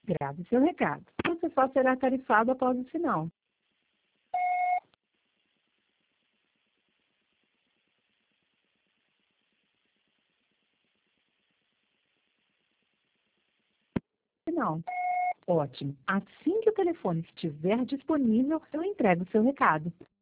Grave seu recado. Você só será tarifado após o sinal. Sinal. Ótimo. Assim que o telefone estiver disponível, eu entrego seu recado.